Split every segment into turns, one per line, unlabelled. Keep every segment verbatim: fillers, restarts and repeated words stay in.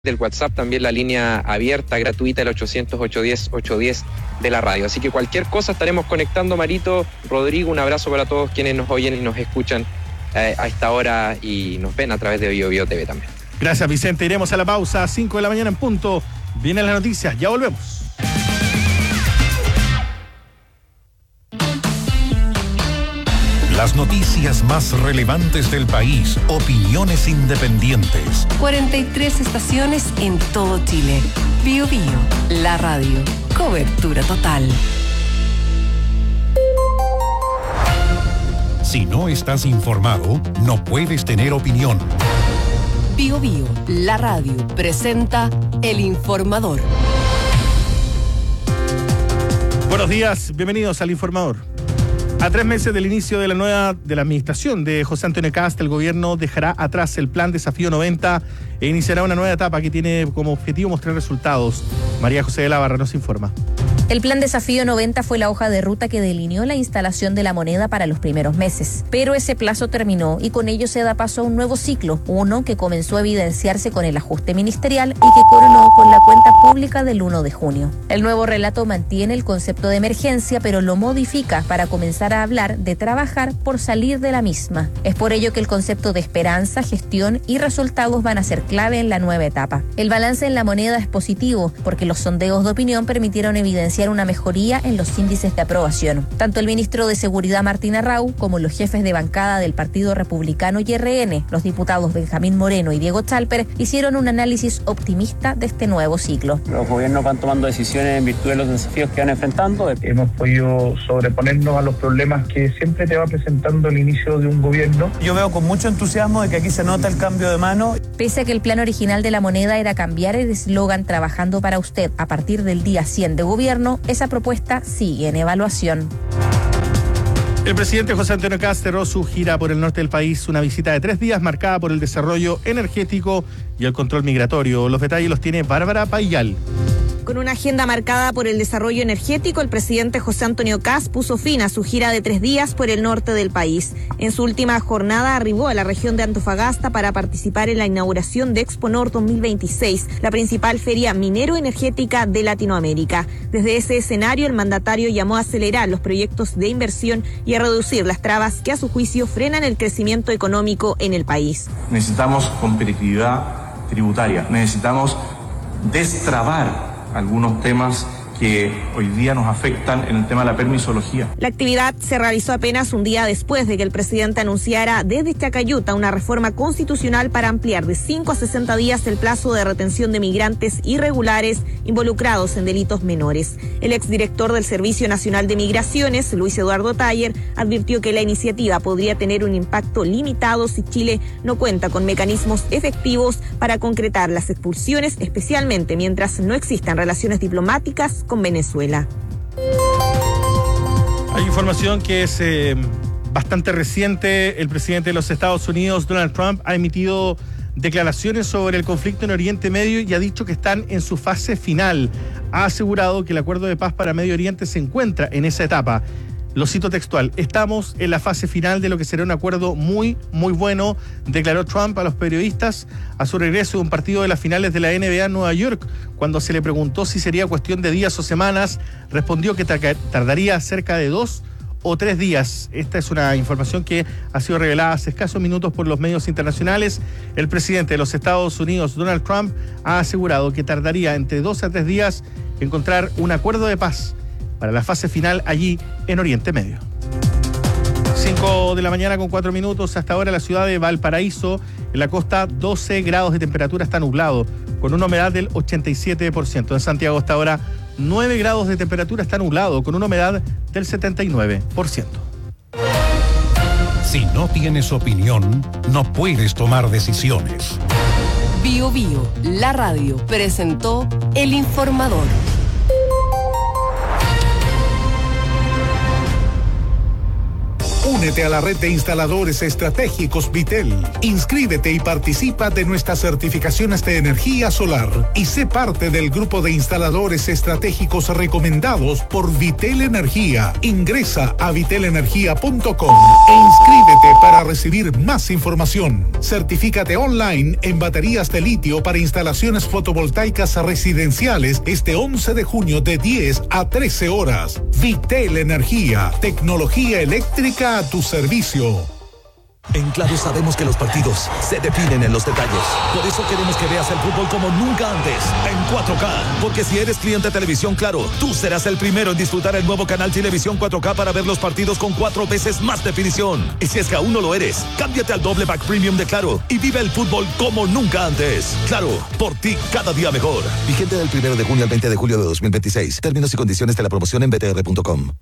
del WhatsApp, también la línea abierta, gratuita, el ochocientos, ochocientos diez, ochocientos diez de la radio. Así que cualquier cosa estaremos conectando. Marito, Rodrigo, un abrazo para todos quienes nos oyen y nos escuchan eh, a esta hora y nos ven a través de Bio Bio T V también.
Gracias, Vicente. Iremos a la pausa a cinco de la mañana en punto. Vienen las noticias, ya volvemos.
Las noticias más relevantes del país, opiniones independientes.
cuarenta y tres estaciones en todo Chile. Bio Bio, la radio. Cobertura total.
Si no estás informado, no puedes tener opinión.
Bio Bio, la radio, presenta El Informador.
Buenos días, bienvenidos al Informador. A tres meses del inicio de la nueva de la administración de José Antonio Kast, el gobierno dejará atrás el plan Desafío noventa e iniciará una nueva etapa que tiene como objetivo mostrar resultados. María José de la Barra nos informa.
El plan Desafío noventa fue la hoja de ruta que delineó la instalación de la moneda para los primeros meses. Pero ese plazo terminó y con ello se da paso a un nuevo ciclo, uno que comenzó a evidenciarse con el ajuste ministerial y que coronó con la cuenta pública del primero de junio. El nuevo relato mantiene el concepto de emergencia, pero lo modifica para comenzar a hablar de trabajar por salir de la misma. Es por ello que el concepto de esperanza, gestión y resultados van a ser clave en la nueva etapa. El balance en la moneda es positivo, porque los sondeos de opinión permitieron evidenciar una mejoría en los índices de aprobación. Tanto el ministro de Seguridad Martín Arrau como los jefes de bancada del Partido Republicano y R N, los diputados Benjamín Moreno y Diego Chalper, hicieron un análisis optimista de este nuevo ciclo.
Los gobiernos van tomando decisiones en virtud de los desafíos que van enfrentando.
Hemos podido sobreponernos a los problemas que siempre te va presentando el inicio de un gobierno.
Yo veo con mucho entusiasmo de que aquí se nota el cambio de mano.
Pese a que el plan original de la moneda era cambiar el eslogan "Trabajando para usted" a partir del día cien de gobierno, esa propuesta sigue en evaluación.
El presidente José Antonio Kast cerró su gira por el norte del país, una visita de tres días marcada por el desarrollo energético y el control migratorio. Los detalles los tiene Bárbara Payal.
Con una agenda marcada por el desarrollo energético, el presidente José Antonio Kast puso fin a su gira de tres días por el norte del país. En su última jornada arribó a la región de Antofagasta para participar en la inauguración de Exponor dos mil veintiséis, la principal feria minero-energética de Latinoamérica. Desde ese escenario, el mandatario llamó a acelerar los proyectos de inversión y a reducir las trabas que a su juicio frenan el crecimiento económico en el país.
Necesitamos competitividad tributaria, necesitamos destrabar algunos temas que hoy día nos afectan en el tema de la permisología.
La actividad se realizó apenas un día después de que el presidente anunciara desde Chacayuta una reforma constitucional para ampliar de cinco a sesenta días el plazo de retención de migrantes irregulares involucrados en delitos menores. El exdirector del Servicio Nacional de Migraciones, Luis Eduardo Taller, advirtió que la iniciativa podría tener un impacto limitado si Chile no cuenta con mecanismos efectivos para concretar las expulsiones, especialmente mientras no existan relaciones diplomáticas con Venezuela.
Hay información que es eh, bastante reciente. El presidente de los Estados Unidos, Donald Trump, ha emitido declaraciones sobre el conflicto en Oriente Medio y ha dicho que están en su fase final. Ha asegurado que el acuerdo de paz para Medio Oriente se encuentra en esa etapa. Lo cito textual: estamos en la fase final de lo que será un acuerdo muy, muy bueno, declaró Trump a los periodistas a su regreso de un partido de las finales de la N B A en Nueva York. Cuando se le preguntó si sería cuestión de días o semanas, respondió que tardaría cerca de dos o tres días. Esta es una información que ha sido revelada hace escasos minutos por los medios internacionales. El presidente de los Estados Unidos, Donald Trump, ha asegurado que tardaría entre dos a tres días encontrar un acuerdo de paz para la fase final allí en Oriente Medio. cinco de la mañana con cuatro minutos. Hasta ahora la ciudad de Valparaíso, en la costa, doce grados de temperatura, está nublado, con una humedad del ochenta y siete por ciento. En Santiago hasta ahora nueve grados de temperatura, está nublado, con una humedad del setenta y nueve por ciento.
Si no tienes opinión, no puedes tomar decisiones.
Bio Bio, la radio, presentó El Informador.
Únete a la red de instaladores estratégicos Vitel. Inscríbete y participa de nuestras certificaciones de energía solar y sé parte del grupo de instaladores estratégicos recomendados por Vitel Energía. Ingresa a vitel energía punto com e inscríbete para recibir más información. Certifícate online en baterías de litio para instalaciones fotovoltaicas residenciales este once de junio de diez a trece horas. Vitel Energía, tecnología eléctrica a tu servicio.
En Claro sabemos que los partidos se definen en los detalles. Por eso queremos que veas el fútbol como nunca antes, en cuatro K. Porque si eres cliente de Televisión Claro, tú serás el primero en disfrutar el nuevo canal Televisión cuatro K para ver los partidos con cuatro veces más definición. Y si es que aún no lo eres, cámbiate al doble pack premium de Claro y vive el fútbol como nunca antes. Claro, por ti cada día mejor. Vigente del primero de junio al veinte de julio de dos mil veintiséis. Términos y condiciones de la promoción en b t r punto com.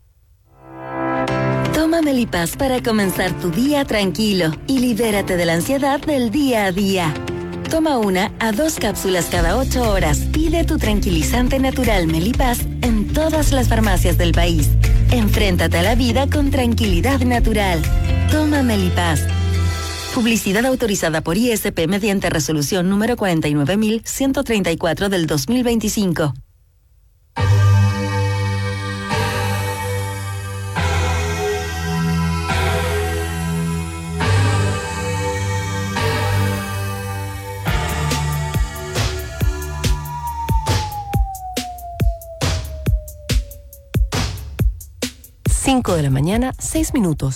Toma Melipaz para comenzar tu día tranquilo y libérate de la ansiedad del día a día. Toma una a dos cápsulas cada ocho horas. Pide tu tranquilizante natural Melipaz en todas las farmacias del país. Enfréntate a la vida con tranquilidad natural. Toma Melipaz. Publicidad autorizada por I S P mediante resolución número cuarenta y nueve mil ciento treinta y cuatro del dos mil veinticinco.
cinco de la mañana, seis minutos.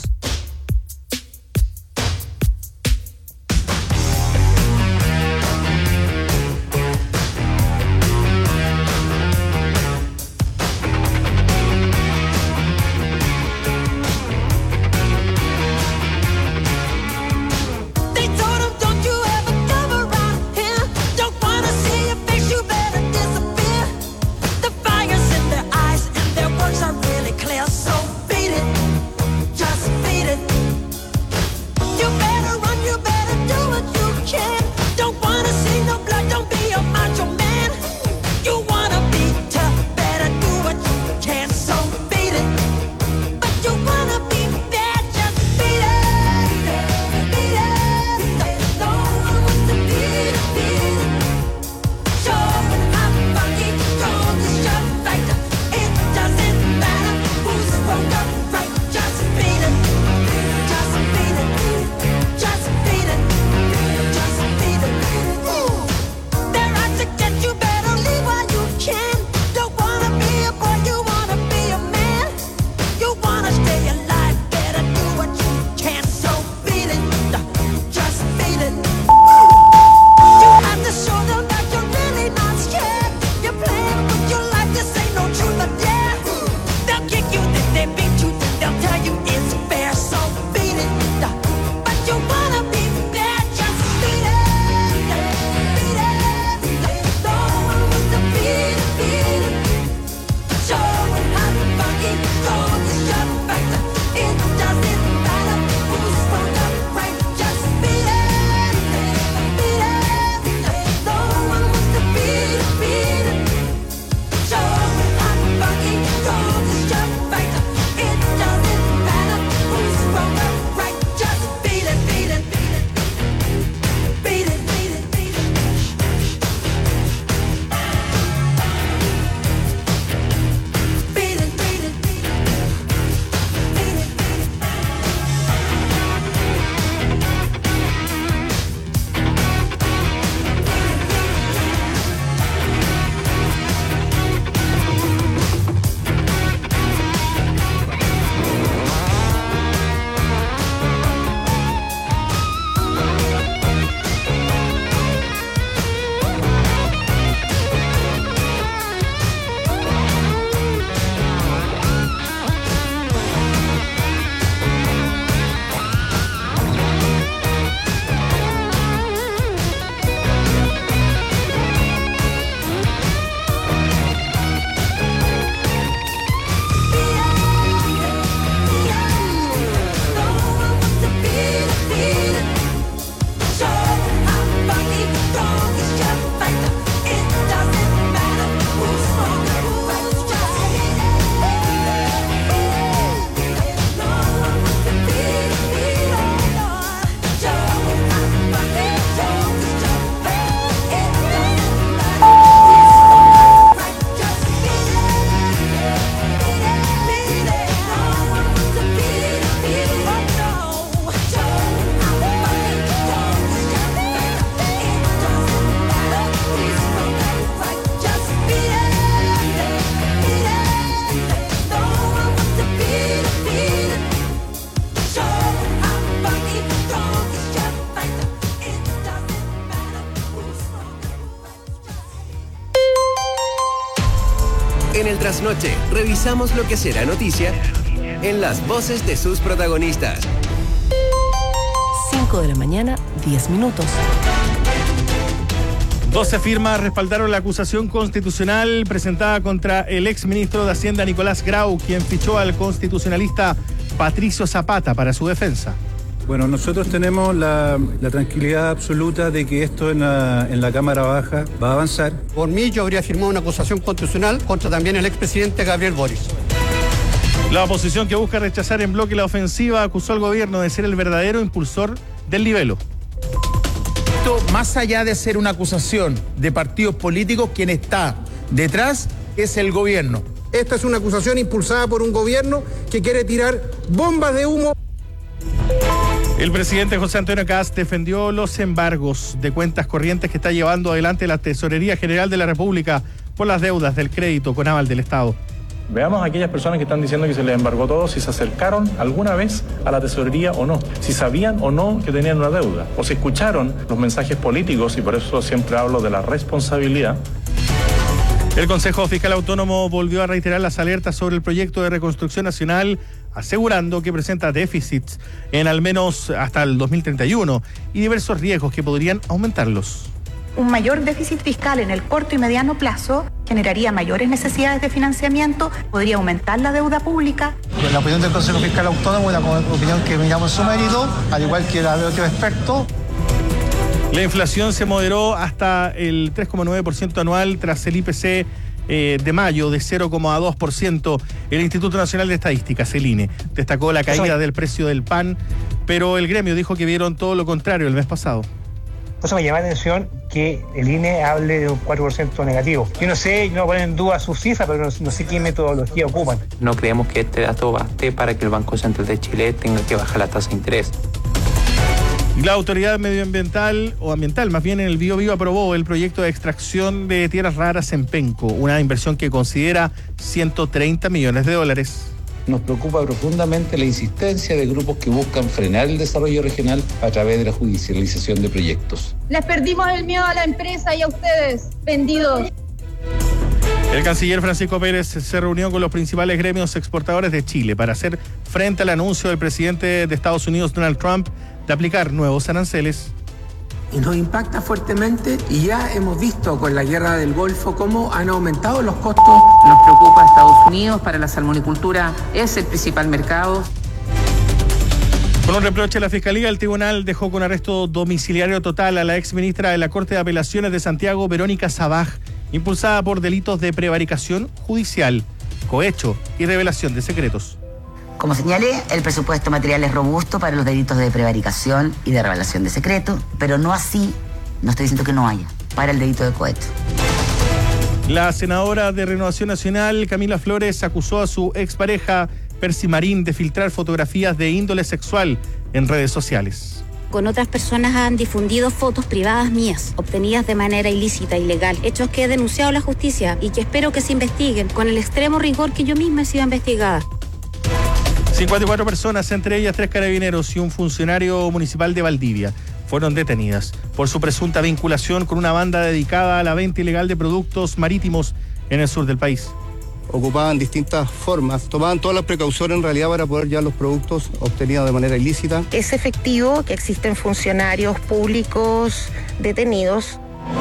Just feel En el Trasnoche, revisamos lo que será noticia en las voces de sus protagonistas.
cinco de la mañana, diez minutos.
doce firmas respaldaron la acusación constitucional presentada contra el exministro de Hacienda Nicolás Grau, quien fichó al constitucionalista Patricio Zapata para su defensa.
Bueno, nosotros tenemos la, la tranquilidad absoluta de que esto en la, en la Cámara Baja va a avanzar.
Por mí yo habría firmado una acusación constitucional contra también el expresidente Gabriel Boric.
La oposición, que busca rechazar en bloque la ofensiva, acusó al gobierno de ser el verdadero impulsor del libelo.
Más allá de ser una acusación de partidos políticos, quien está detrás es el gobierno.
Esta es una acusación impulsada por un gobierno que quiere tirar bombas de humo.
El presidente José Antonio Kast defendió los embargos de cuentas corrientes que está llevando adelante la Tesorería General de la República por las deudas del crédito con aval del Estado.
Veamos a aquellas personas que están diciendo que se les embargó todo, si se acercaron alguna vez a la tesorería o no, si sabían o no que tenían una deuda, o si escucharon los mensajes políticos, y por eso siempre hablo de la responsabilidad.
El Consejo Fiscal Autónomo volvió a reiterar las alertas sobre el proyecto de reconstrucción nacional, asegurando que presenta déficits en al menos hasta el dos mil treinta y uno y diversos riesgos que podrían aumentarlos.
Un mayor déficit fiscal en el corto y mediano plazo generaría mayores necesidades de financiamiento, podría aumentar la deuda pública.
La opinión del Consejo Fiscal Autónomo es una opinión que miramos en su mérito, al igual que la de otros expertos.
La inflación se moderó hasta el tres coma nueve por ciento anual tras el I P C eh, de mayo de cero coma dos por ciento. El Instituto Nacional de Estadísticas, el I N E, destacó la caída del precio del pan, pero el gremio dijo que vieron todo lo contrario el mes pasado.
Por eso me llama la atención que el I N E hable de un cuatro por ciento negativo. Yo no sé, no ponen en duda sus cifras, pero no, no sé qué metodología ocupan.
No creemos que este dato baste para que el Banco Central de Chile tenga que bajar la tasa de interés.
La autoridad medioambiental, o ambiental más bien, en el Bío Bío aprobó el proyecto de extracción de tierras raras en Penco, una inversión que considera ciento treinta millones de dólares.
Nos preocupa profundamente la insistencia de grupos que buscan frenar el desarrollo regional a través de la judicialización de proyectos.
Les perdimos el miedo a la empresa y a ustedes, vendidos.
El canciller Francisco Pérez se reunió con los principales gremios exportadores de Chile para hacer frente al anuncio del presidente de Estados Unidos, Donald Trump, de aplicar nuevos aranceles.
Y nos impacta fuertemente, y ya hemos visto con la guerra del Golfo cómo han aumentado los costos.
Nos preocupa Estados Unidos, para la salmonicultura es el principal mercado.
Con un reproche a la Fiscalía, el tribunal dejó con arresto domiciliario total a la exministra de la Corte de Apelaciones de Santiago, Verónica Sabaj, impulsada por delitos de prevaricación judicial, cohecho y revelación de secretos.
Como señalé, el presupuesto material es robusto para los delitos de prevaricación y de revelación de secreto, pero no así, no estoy diciendo que no haya, para el delito de cohecho.
La senadora de Renovación Nacional, Camila Flores, acusó a su expareja, Percy Marín, de filtrar fotografías de índole sexual en redes sociales.
Con otras personas han difundido fotos privadas mías, obtenidas de manera ilícita, ilegal, hechos que he denunciado a la justicia y que espero que se investiguen con el extremo rigor que yo misma he sido investigada.
cincuenta y cuatro personas, entre ellas tres carabineros y un funcionario municipal de Valdivia, fueron detenidas por su presunta vinculación con una banda dedicada a la venta ilegal de productos marítimos en el sur del país.
Ocupaban distintas formas, tomaban todas las precauciones en realidad para poder llevar los productos obtenidos de manera ilícita.
Es efectivo que existen funcionarios públicos detenidos.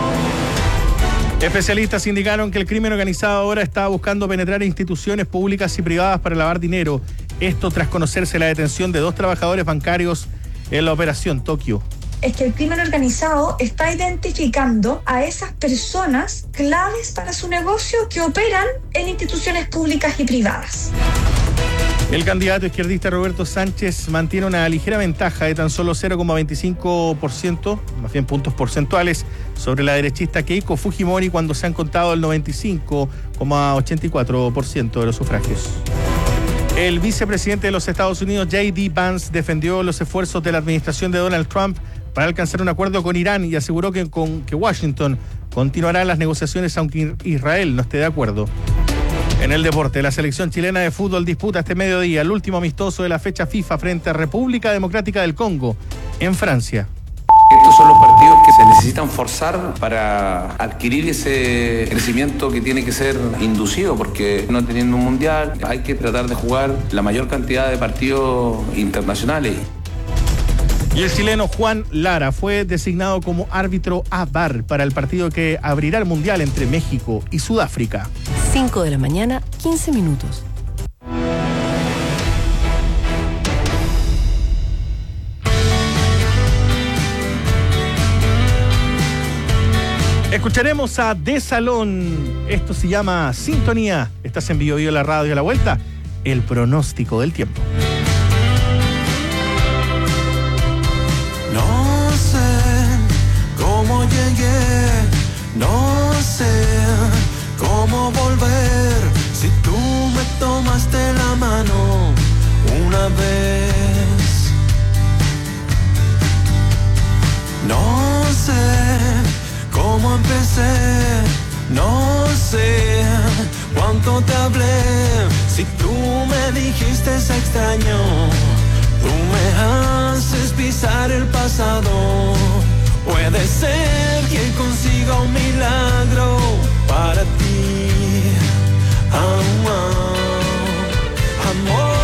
Especialistas indicaron que el crimen organizado ahora está buscando penetrar instituciones públicas y privadas para lavar dinero. Esto tras conocerse la detención de dos trabajadores bancarios en la operación Tokio.
Es que el crimen organizado está identificando a esas personas claves para su negocio que operan en instituciones públicas y privadas.
El candidato izquierdista Roberto Sánchez mantiene una ligera ventaja de tan solo cero coma veinticinco por ciento, más bien puntos porcentuales, sobre la derechista Keiko Fujimori cuando se han contado el noventa y cinco coma ochenta y cuatro por ciento de los sufragios. El vicepresidente de los Estados Unidos, J D Vance, defendió los esfuerzos de la administración de Donald Trump para alcanzar un acuerdo con Irán y aseguró que, con, que Washington continuará las negociaciones aunque Israel no esté de acuerdo. En el deporte, la selección chilena de fútbol disputa este mediodía el último amistoso de la fecha FIFA frente a República Democrática del Congo, en Francia.
Estos son los partidos que se necesitan forzar para adquirir ese crecimiento que tiene que ser inducido, porque no teniendo un mundial hay que tratar de jugar la mayor cantidad de partidos internacionales.
Y el chileno Juan Lara fue designado como árbitro a V A R para el partido que abrirá el mundial entre México y Sudáfrica.
cinco de la mañana, quince minutos.
Escucharemos a De Salón. Esto se llama Sintonía. Estás en Bio Bio la radio a la vuelta. El pronóstico del tiempo.
No sé cómo llegué, no sé cómo volver. Si tú me tomaste la mano una vez, no sé cómo empecé, no sé cuánto te hablé. Si tú me dijiste es extraño, tú me haces pisar el pasado. Puede ser que consiga un milagro para ti. Oh, oh, amor.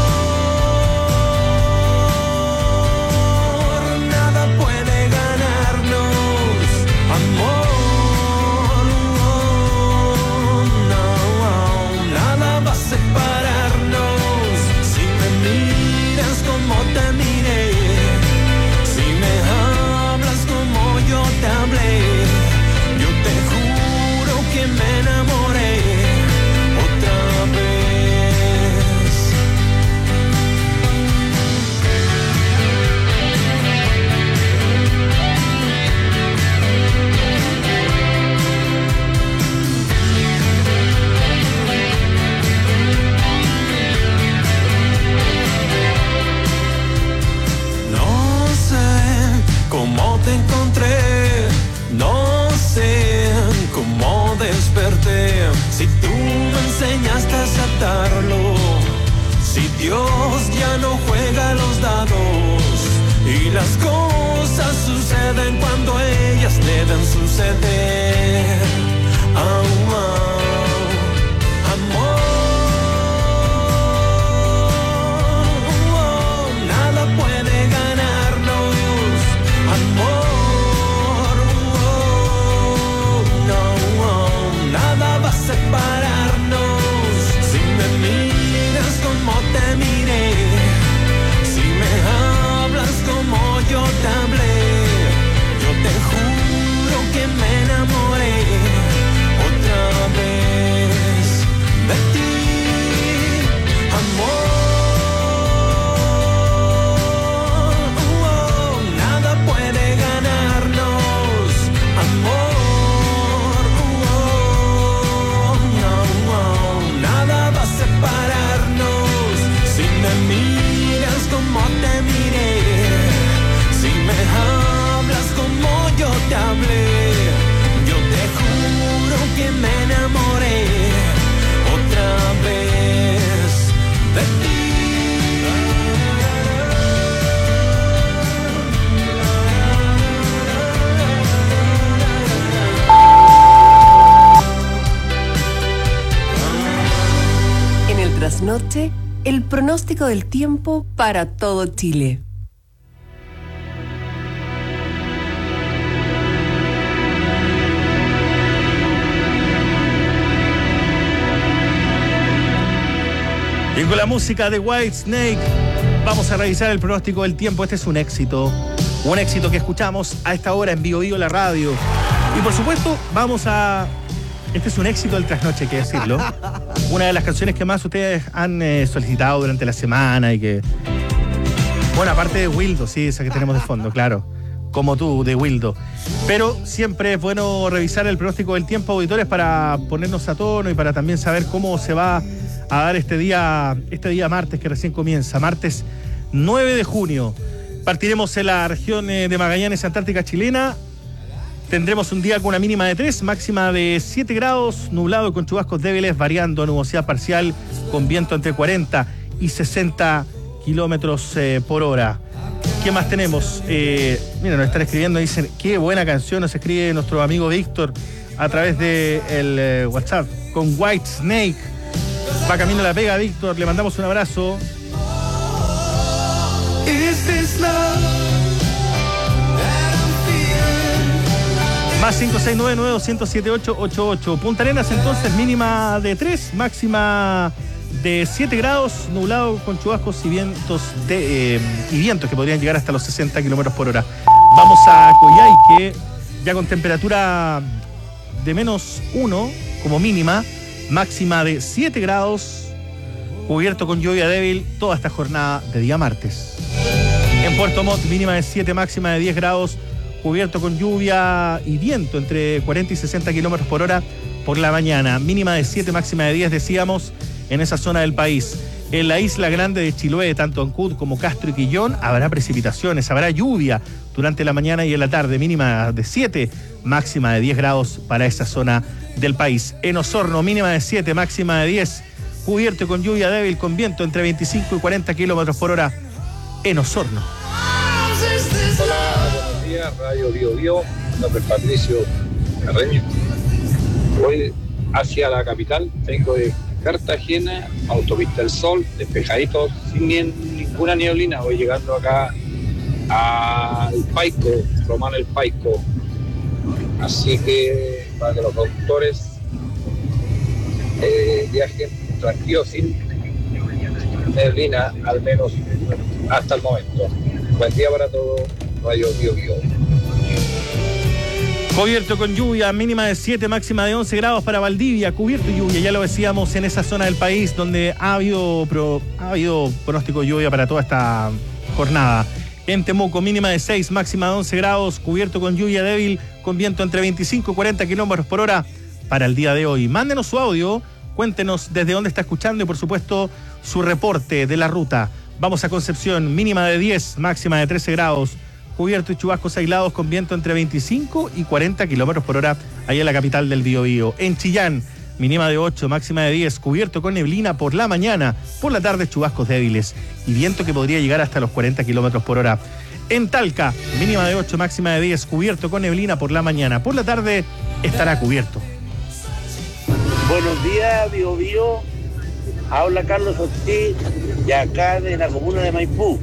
Si tú me enseñaste a aceptarlo, si Dios ya no juega los dados y las cosas suceden cuando ellas deben suceder. Oh, oh, amor. Oh, nada puede ganarnos, amor. Separarnos. Si me miras como te miré, si me hablas como yo te hablé, yo te juro que me enamoré otra vez de ti, amor. Oh, nada puede ganarnos, amor. Separarnos. Si me miras como te miré, si me hablas como yo te hablé, yo te juro que me enamoré otra vez de ti.
Trasnoche, el pronóstico del tiempo para todo Chile.
Y con la música de Whitesnake vamos a revisar el pronóstico del tiempo. Este es un éxito, un éxito que escuchamos a esta hora en Bio Bio la radio. Y por supuesto vamos a... Este es un éxito del trasnoche, hay que decirlo. Una de las canciones que más ustedes han eh, solicitado durante la semana y que... Bueno, aparte de Wildo, sí, esa que tenemos de fondo, claro. Como tú, de Wildo. Pero siempre es bueno revisar el pronóstico del tiempo, auditores, para ponernos a tono y para también saber cómo se va a dar este día, este día martes que recién comienza. Martes nueve de junio. Partiremos en la región de Magallanes, Antártica chilena. Tendremos un día con una mínima de tres, máxima de siete grados, nublado con chubascos débiles, variando nubosidad parcial, con viento entre cuarenta y sesenta kilómetros eh, por hora. ¿Qué más tenemos? Eh, mira, nos están escribiendo, dicen, qué buena canción nos escribe nuestro amigo Víctor a través de el eh, WhatsApp con White Snake. Va camino a la pega, Víctor, le mandamos un abrazo. Más cinco seis nueve nueve dos cero siete ocho ocho ocho. Punta Arenas entonces mínima de tres, máxima de siete grados, nublado con chubascos y vientos de, eh, y vientos que podrían llegar hasta los sesenta kilómetros por hora. Vamos a Coyhaique, ya con temperatura de menos uno como mínima, máxima de siete grados, cubierto con lluvia débil toda esta jornada de día martes. En Puerto Montt, mínima de siete, máxima de diez grados, cubierto con lluvia y viento entre cuarenta y sesenta kilómetros por hora por la mañana. Mínima de siete, máxima de diez, decíamos, en esa zona del país. En la isla grande de Chiloé, tanto Ancud como Castro y Quillón, habrá precipitaciones, habrá lluvia durante la mañana y en la tarde. Mínima de siete, máxima de diez grados para esa zona del país. En Osorno, mínima de siete, máxima de diez, cubierto con lluvia débil, con viento entre veinticinco y cuarenta kilómetros por hora en Osorno.
Hola, buenos días, Radio Bio Bio, mi nombre es Patricio Carreño. Voy hacia la capital, vengo de Cartagena, Autopista del Sol, despejadito, sin ninguna nieblina. Voy llegando acá al Paico, Román el Paico. Así que para que los conductores eh, viajen tranquilos, sin neblina, al menos hasta el momento. Buen día para todos, Radio Bio Bio.
Cubierto con lluvia, mínima de siete, máxima de once grados para Valdivia, cubierto y lluvia, ya lo decíamos, en esa zona del país donde ha habido, pro, ha habido pronóstico de lluvia para toda esta jornada. En Temuco, mínima de seis, máxima de once grados, cubierto con lluvia débil, con viento entre veinticinco y cuarenta kilómetros por hora para el día de hoy. Mándenos su audio, cuéntenos desde dónde está escuchando y por supuesto su reporte de la ruta. Vamos a Concepción, mínima de diez, máxima de trece grados, cubierto y chubascos aislados con viento entre veinticinco y cuarenta kilómetros por hora, ahí en la capital del Biobío. En Chillán, mínima de ocho, máxima de diez, cubierto con neblina por la mañana, por la tarde chubascos débiles y viento que podría llegar hasta los cuarenta kilómetros por hora. En Talca, mínima de ocho, máxima de diez, cubierto con neblina por la mañana, por la tarde estará cubierto.
Buenos días, Biobío. Habla Carlos Ortiz, de acá de la comuna de Maipú.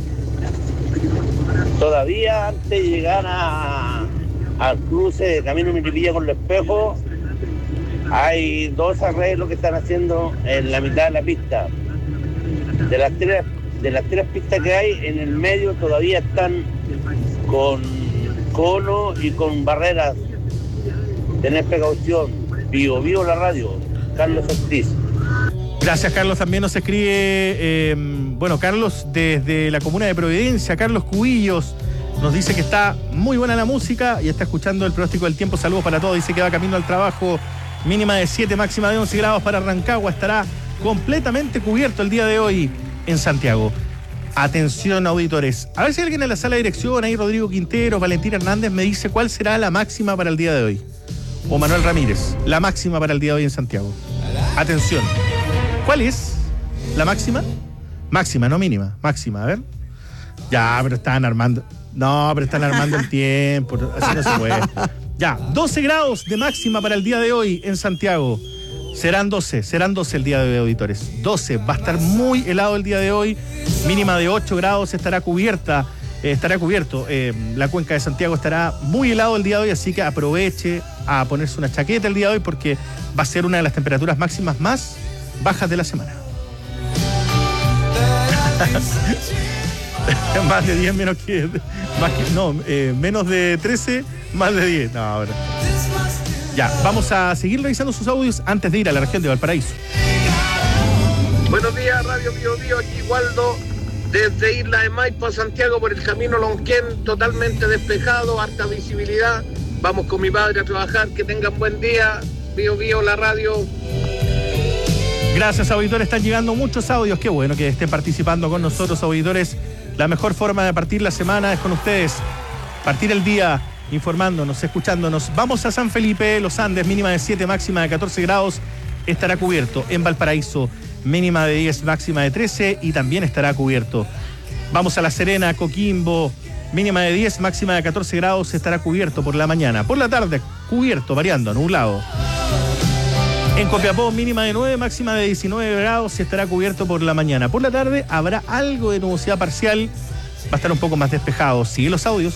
Todavía antes de llegar a, al cruce de Camino Milipilla con los Espejos, hay dos arreglos que están haciendo en la mitad de la pista. De las tres, de las tres pistas que hay, en el medio todavía están con cono y con barreras. Tened precaución. Bio Bio la radio. Carlos Ortiz.
Gracias, Carlos. También nos escribe, eh, bueno, Carlos desde la comuna de Providencia, Carlos Cubillos, nos dice que está muy buena la música y está escuchando el pronóstico del tiempo. Saludos para todos. Dice que va camino al trabajo, mínima de siete, máxima de once grados para Rancagua. Estará completamente cubierto el día de hoy en Santiago. Atención, auditores. A ver si alguien en la sala de dirección, ahí Rodrigo Quintero, Valentín Hernández, me dice cuál será la máxima para el día de hoy. O Manuel Ramírez, la máxima para el día de hoy en Santiago. Atención. ¿Cuál es la máxima? Máxima, no mínima. Máxima, a ver. Ya, pero están armando. No, pero están armando el tiempo. Así no se puede. Ya, doce grados de máxima para el día de hoy en Santiago. Serán doce, serán doce el día de hoy, auditores. doce, va a estar muy helado el día de hoy. Mínima de ocho grados, estará cubierta. Eh, estará cubierto. Eh, la cuenca de Santiago estará muy helado el día de hoy, así que aproveche a ponerse una chaqueta el día de hoy porque va a ser una de las temperaturas máximas más bajas de la semana. Más de diez, menos que... Más que no, eh, menos de trece, más de diez. No, ahora. Ya, vamos a seguir revisando sus audios antes de ir a la región de Valparaíso.
Buenos días, Radio Bio Bio, aquí Waldo, desde Isla de Maipo a Santiago por el camino Lonquén, totalmente despejado, harta visibilidad. Vamos con mi padre a trabajar, que tengan buen día. Bio Bio, la radio.
Gracias, auditores. Están llegando muchos audios. Qué bueno que estén participando con nosotros, auditores. La mejor forma de partir la semana es con ustedes. Partir el día informándonos, escuchándonos. Vamos a San Felipe, Los Andes, mínima de siete, máxima de catorce grados. Estará cubierto. En Valparaíso, mínima de diez, máxima de trece y también estará cubierto. Vamos a La Serena, Coquimbo, mínima de diez, máxima de catorce grados, estará cubierto por la mañana. Por la tarde, cubierto, variando, nublado. En Copiapó, mínima de nueve, máxima de diecinueve grados, estará cubierto por la mañana. Por la tarde habrá algo de nubosidad parcial, va a estar un poco más despejado. Sigue los audios.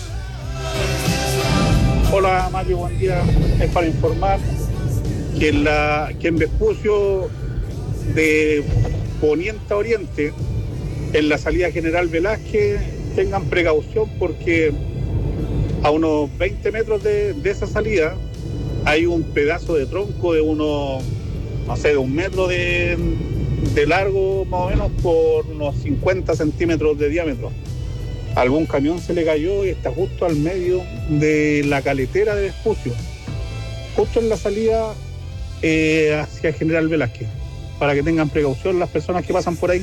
Hola Mario, buen día. Es para informar que en, la, que en Vespucio de Poniente a Oriente, en la salida General Velázquez, tengan precaución porque a unos veinte metros de, de esa salida hay un pedazo de tronco de unos, no sé, de un metro de, de largo más o menos por unos cincuenta centímetros de diámetro. Algún camión se le cayó y está justo al medio de la caletera de Vespucio, justo en la salida eh, hacia General Velázquez, para que tengan precaución las personas que pasan por ahí.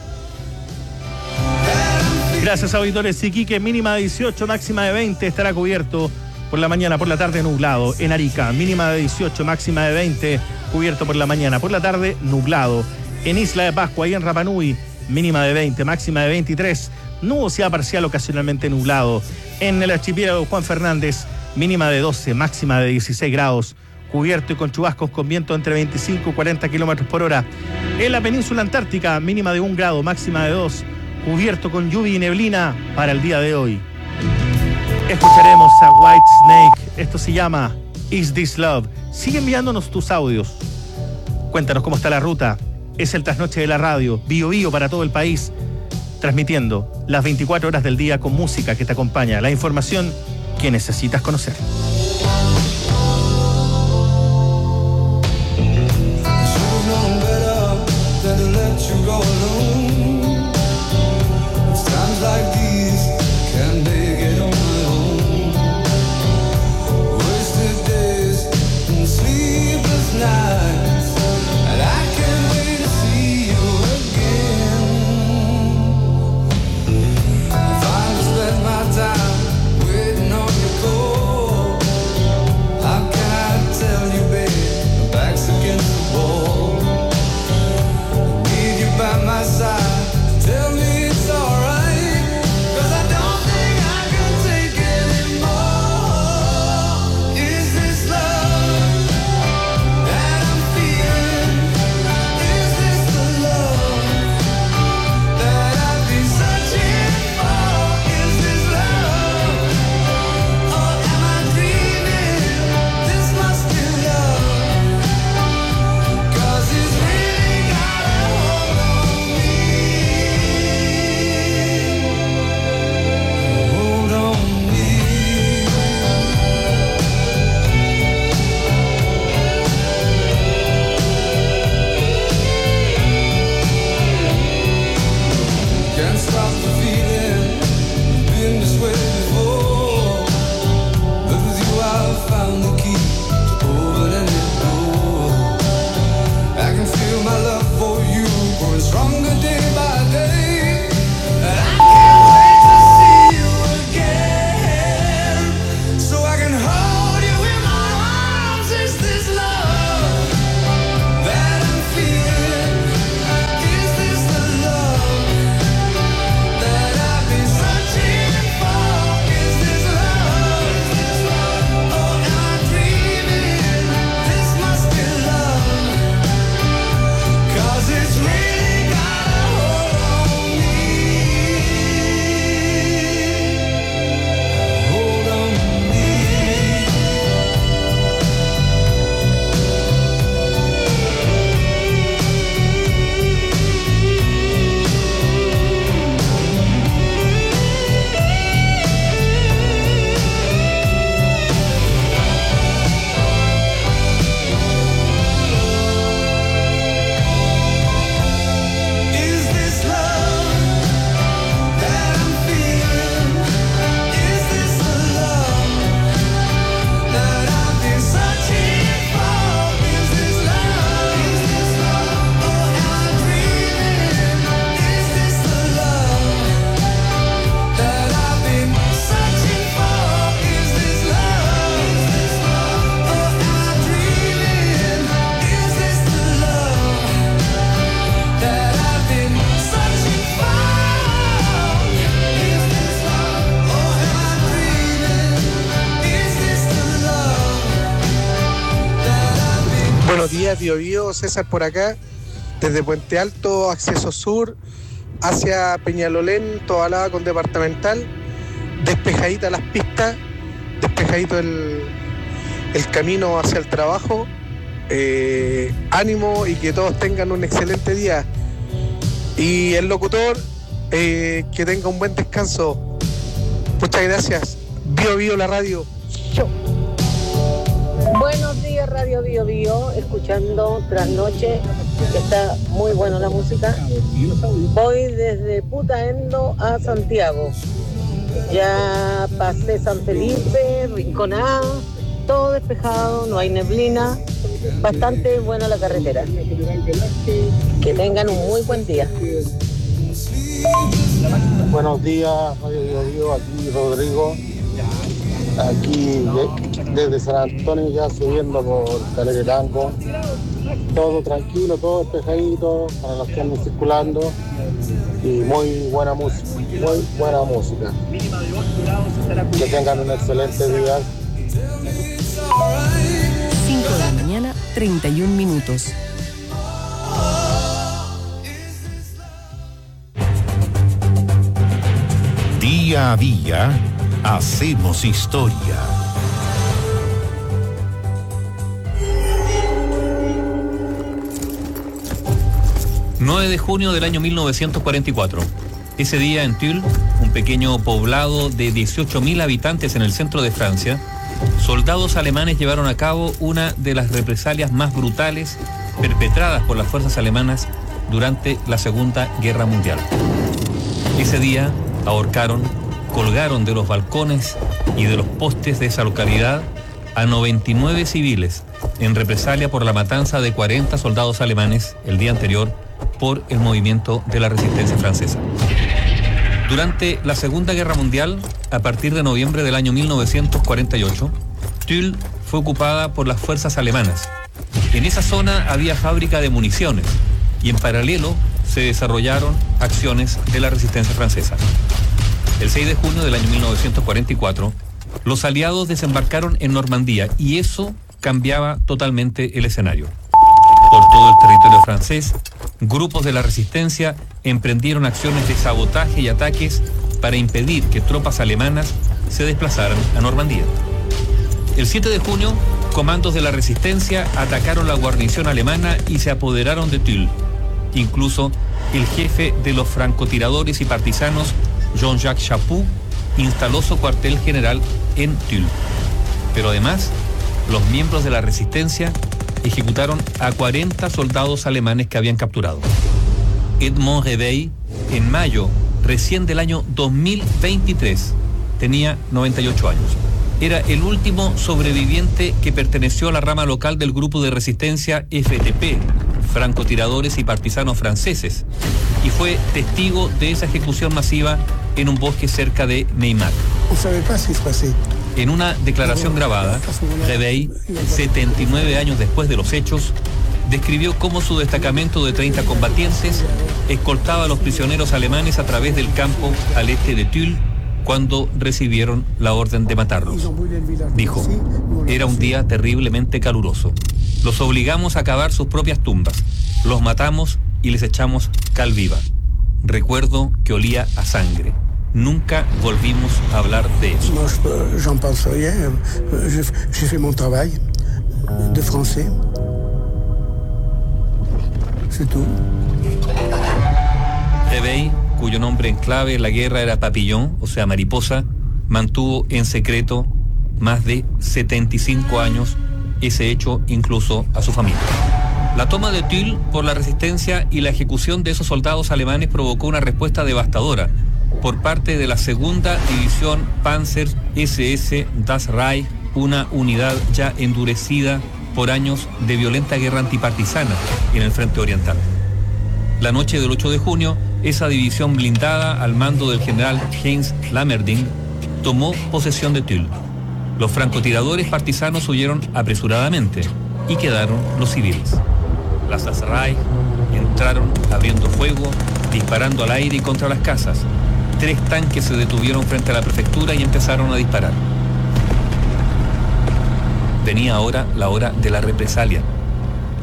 Gracias, auditores. Iquique, mínima de dieciocho, máxima de veinte, estará cubierto por la mañana, por la tarde nublado. En Arica, mínima de dieciocho, máxima de veinte, cubierto por la mañana, por la tarde nublado. En Isla de Pascua y en Rapa Nui, mínima de veinte, máxima de veintitrés, nubosidad parcial ocasionalmente nublado. En el archipiélago Juan Fernández, mínima de doce, máxima de dieciséis grados, cubierto y con chubascos con viento entre veinticinco y cuarenta kilómetros por hora. En la península antártica, mínima de un grado, máxima de dos, cubierto con lluvia y neblina para el día de hoy. Escucharemos a White Snake. Esto se llama Is This Love. Sigue enviándonos tus audios. Cuéntanos cómo está la ruta. Es el trasnoche de la radio, Bio Bio para todo el país, transmitiendo las veinticuatro horas del día con música que te acompaña, la información que necesitas conocer.
Like these, can't make it on my own. Wasted days and sleepless nights, and I can't wait to see you again. If I just spend my time waiting on your call, how can I tell you, babe, my back's against the wall. I need you by my side, tell me it's alright. Feel
Buenos días, Bio Bio, César por acá, desde Puente Alto, acceso sur, hacia Peñalolén, Tobalaba con Departamental, despejadita las pistas, despejadito el, el camino hacia el trabajo, eh, ánimo y que todos tengan un excelente día. Y el locutor, eh, que tenga un buen descanso. Muchas gracias. Bio Bio la radio. Chau.
Buenos días, Radio Bio Bio, escuchando Trasnoche, que está muy buena la música. Voy desde Putaendo a Santiago. Ya pasé San Felipe, Rinconada, todo despejado, no hay neblina, bastante buena la carretera. Que tengan un muy buen día.
Buenos días, Radio Bio Bio, aquí Rodrigo. Aquí de, desde San Antonio ya subiendo por Caleretango, todo tranquilo, todo despejadito para los que andan circulando y muy buena música, muy buena música. Que tengan un excelente día.
cinco de la mañana, treinta y un minutos.
Día a día hacemos historia.
nueve de junio del año mil novecientos cuarenta y cuatro. Ese día en Tulle, un pequeño poblado de dieciocho mil habitantes en el centro de Francia, soldados alemanes llevaron a cabo una de las represalias más brutales perpetradas por las fuerzas alemanas durante la Segunda Guerra Mundial. Ese día ahorcaron, colgaron de los balcones y de los postes de esa localidad a noventa y nueve civiles en represalia por la matanza de cuarenta soldados alemanes el día anterior por el movimiento de la resistencia francesa. Durante la Segunda Guerra Mundial, a partir de noviembre del año mil novecientos cuarenta y ocho, Tulle fue ocupada por las fuerzas alemanas. En esa zona había fábrica de municiones y en paralelo se desarrollaron acciones de la resistencia francesa. El seis de junio del año mil novecientos cuarenta y cuatro, los aliados desembarcaron en Normandía y eso cambiaba totalmente el escenario. Por todo el territorio francés, grupos de la resistencia emprendieron acciones de sabotaje y ataques para impedir que tropas alemanas se desplazaran a Normandía. El siete de junio, comandos de la resistencia atacaron la guarnición alemana y se apoderaron de Tulle. Incluso el jefe de los francotiradores y partisanos, Jean-Jacques Chaput, instaló su cuartel general en Tulle. Pero además, los miembros de la resistencia ejecutaron a cuarenta soldados alemanes que habían capturado. Edmond Reveil, en mayo recién del año dos mil veintitrés, tenía noventa y ocho años. Era el último sobreviviente que perteneció a la rama local del grupo de resistencia F T P, francotiradores y partisanos franceses, y fue testigo de esa ejecución masiva en un bosque cerca de Neymar. En una declaración grabada, Reveil, setenta y nueve años después de los hechos, describió cómo su destacamento de treinta combatientes escoltaba a los prisioneros alemanes a través del campo al este de Tulle cuando recibieron la orden de matarlos. Dijo, era un día terriblemente caluroso. Los obligamos a cavar sus propias tumbas. Los matamos y les echamos cal viva. Recuerdo que olía a sangre. Nunca volvimos a hablar de eso.
Moi, j'en pense rien. J'ai fait mon travail de français. C'est tout.
Reveil, cuyo nombre en clave en la guerra era Papillon, o sea, mariposa, mantuvo en secreto más de setenta y cinco años ese hecho, incluso a su familia. La toma de Tulle por la resistencia y la ejecución de esos soldados alemanes provocó una respuesta devastadora por parte de la segunda división Panzer S S Das Reich, una unidad ya endurecida por años de violenta guerra antipartisana en el frente oriental. La noche del ocho de junio, esa división blindada al mando del general Heinz Lammerding tomó posesión de Tulle. Los francotiradores partisanos huyeron apresuradamente y quedaron los civiles. Las Das Reich entraron abriendo fuego, disparando al aire y contra las casas. Tres tanques se detuvieron frente a la prefectura y empezaron a disparar. Venía ahora la hora de la represalia.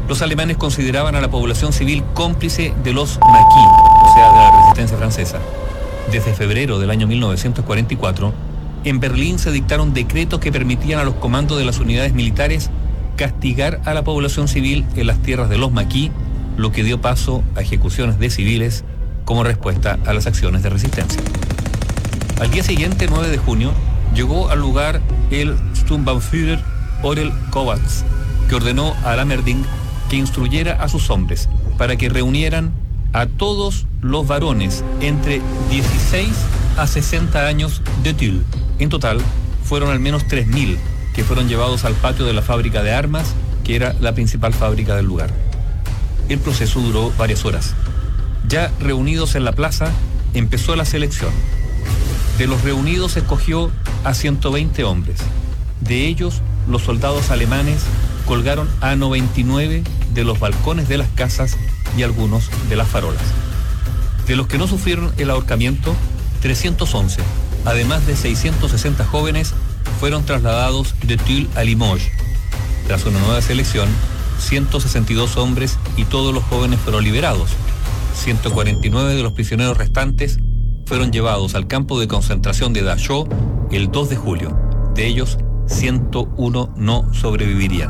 Los alemanes consideraban a la población civil cómplice de los maquis, o sea, de la resistencia francesa. Desde febrero del año mil novecientos cuarenta y cuatro, en Berlín se dictaron decretos que permitían a los comandos de las unidades militares castigar a la población civil en las tierras de los maquis, lo que dio paso a ejecuciones de civiles como respuesta a las acciones de resistencia. Al día siguiente, nueve de junio, llegó al lugar el Sturmbannführer Orel Kovacs, que ordenó a Lammerding que instruyera a sus hombres para que reunieran a todos los varones entre dieciséis a sesenta años de Tulle. En total, fueron al menos tres mil que fueron llevados al patio de la fábrica de armas, que era la principal fábrica del lugar. El proceso duró varias horas. Ya reunidos en la plaza, empezó la selección. De los reunidos se escogió a ciento veinte hombres. De ellos, los soldados alemanes colgaron a noventa y nueve de los balcones de las casas y algunos de las farolas. De los que no sufrieron el ahorcamiento, trescientos once, además de seiscientos sesenta jóvenes, fueron trasladados de Tulle a Limoges. Tras una nueva selección, ciento sesenta y dos hombres y todos los jóvenes fueron liberados. ciento cuarenta y nueve de los prisioneros restantes fueron llevados al campo de concentración de Dachau el dos de julio. De ellos, ciento uno no sobrevivirían.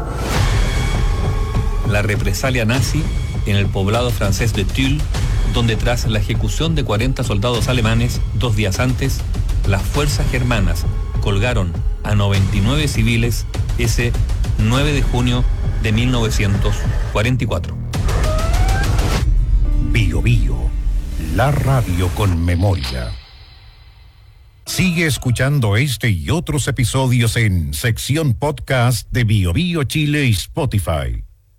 La represalia nazi en el poblado francés de Tulle, donde tras la ejecución de cuarenta soldados alemanes dos días antes, las fuerzas germanas colgaron a noventa y nueve civiles ese nueve de junio de mil novecientos cuarenta y cuatro.
Bio Bio, la radio con memoria. Sigue escuchando este y otros episodios en sección podcast de Bio Bio Chile y Spotify.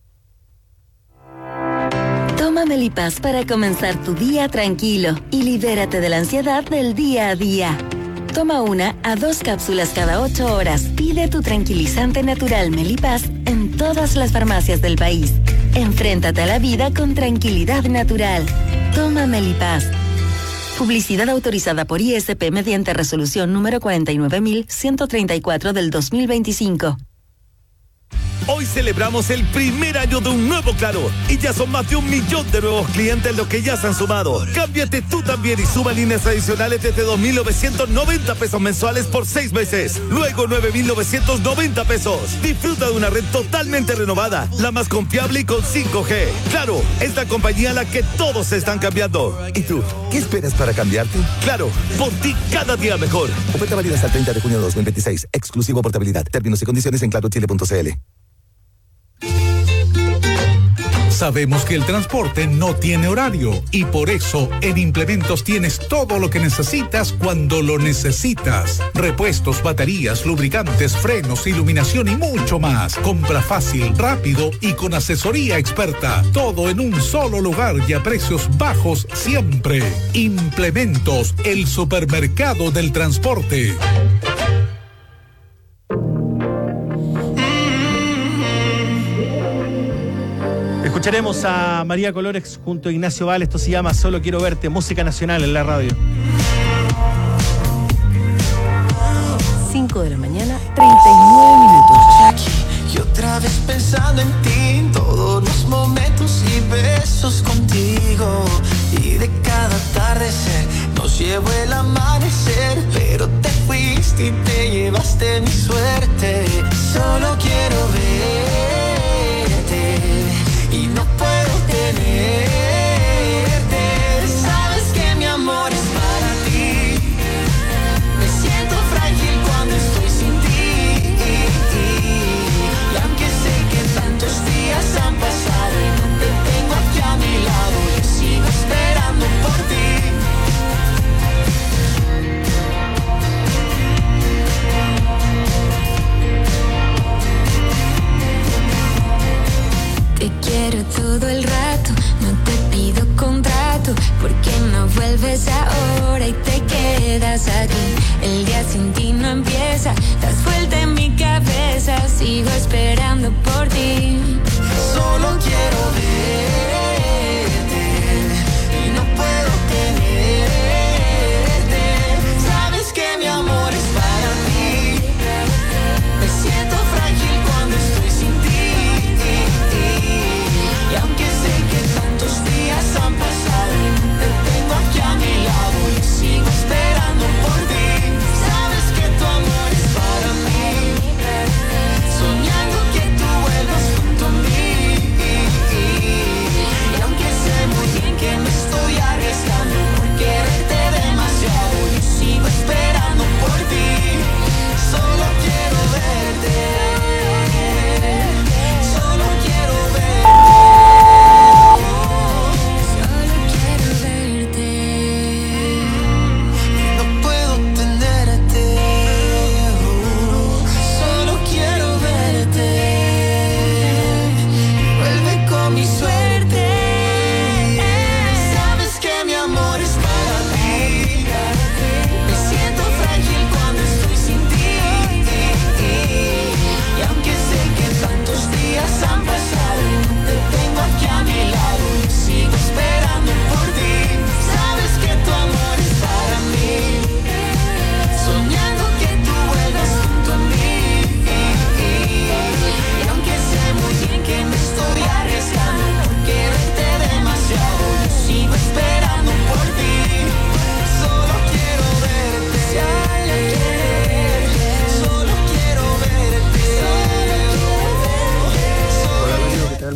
Toma Melipaz para comenzar tu día tranquilo y libérate de la ansiedad del día a día. Toma una a dos cápsulas cada ocho horas. Pide tu tranquilizante natural Melipaz en todas las farmacias del país. Enfréntate a la vida con tranquilidad natural. Toma Melipaz. Publicidad autorizada por I S P mediante resolución número cuarenta y nueve mil ciento treinta y cuatro del dos mil veinticinco.
Hoy celebramos el primer año de un nuevo Claro y ya son más de un millón de nuevos clientes los que ya se han sumado. Cámbiate tú también y suma líneas adicionales desde dos mil novecientos noventa pesos mensuales por seis meses. Luego nueve mil novecientos noventa pesos. Disfruta de una red totalmente renovada, la más confiable y con cinco G. Claro, es la compañía a la que todos se están cambiando.
¿Y tú? ¿Qué esperas para cambiarte?
Claro, por ti cada día mejor.
Oferta válida hasta el treinta de junio de dos mil veintiséis. Exclusivo portabilidad. Términos y condiciones en claro chile punto c l.
Sabemos que el transporte no tiene horario y por eso en Implementos tienes todo lo que necesitas cuando lo necesitas. Repuestos, baterías, lubricantes, frenos, iluminación y mucho más. Compra fácil, rápido y con asesoría experta. Todo en un solo lugar y a precios bajos siempre. Implementos, el supermercado del transporte.
Escucharemos a María Colorex junto a Ignacio Val. Esto se llama Solo Quiero Verte, música nacional en la radio.
cinco de la mañana, treinta y nueve minutos.
Y otra vez pensando en ti, en todos los momentos y besos contigo. Y de cada atardecer nos llevó el amanecer, pero te fuiste y te llevaste mi suerte. Solo quiero verte y no puedo tenerte. Sabes que mi amor es para ti. Me siento frágil cuando estoy sin ti. Y aunque sé que tantos días han pasado y no te tengo aquí a mi lado, yo sigo esperando por ti. Te quiero todo el rato, no te pido contrato, porque no vuelves ahora y te quedas aquí. El día sin ti no empieza, das vuelta en mi cabeza, sigo esperando por ti. Solo quiero verte y no puedo tenerte. Sabes que mi amor es para ti. Me siento frágil cuando estoy sin ti.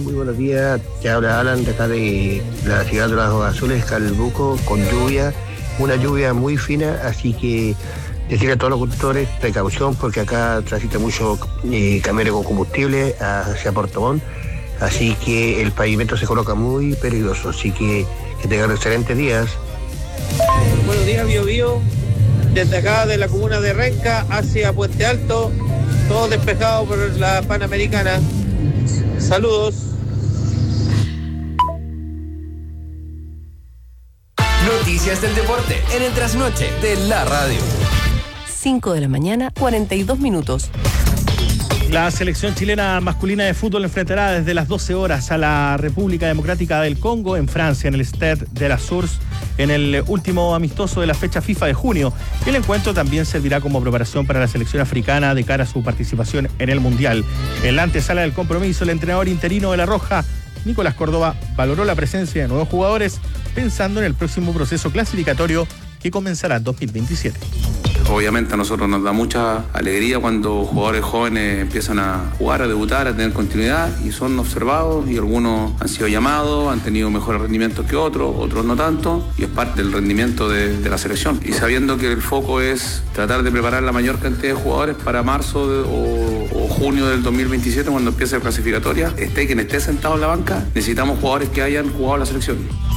Muy buenos días, te habla Alan de acá de la ciudad de los Ojos Azules, Calbuco, con lluvia, una lluvia muy fina, así que decirle a todos los conductores precaución porque acá transita mucho eh, camiones con combustible hacia Puerto Montt, así que el pavimento se coloca muy peligroso, así que que tengan excelentes días.
Buenos días, Bio Bio, desde acá de la comuna de Renca hacia Puente Alto, todo despejado por la Panamericana. Saludos.
Noticias del deporte en el trasnoche de la radio.
cinco de la mañana, cuarenta y dos minutos.
La selección chilena masculina de fútbol enfrentará desde las doce horas a la República Democrática del Congo en Francia, en el Stade de la Source, en el último amistoso de la fecha FIFA de junio. El encuentro también servirá como preparación para la selección africana de cara a su participación en el Mundial. En la antesala del compromiso, el entrenador interino de La Roja, Nicolás Córdoba, valoró la presencia de nuevos jugadores pensando en el próximo proceso clasificatorio que comenzará en dos mil veintisiete.
Obviamente a nosotros nos da mucha alegría cuando jugadores jóvenes empiezan a jugar, a debutar, a tener continuidad y son observados y algunos han sido llamados, han tenido mejores rendimientos que otros, otros no tanto y es parte del rendimiento de, de la selección. Y sabiendo que el foco es tratar de preparar la mayor cantidad de jugadores para marzo de, o, o junio del dos mil veintisiete cuando empiece la clasificatoria, esté quien esté sentado en la banca, necesitamos jugadores que hayan jugado la selección.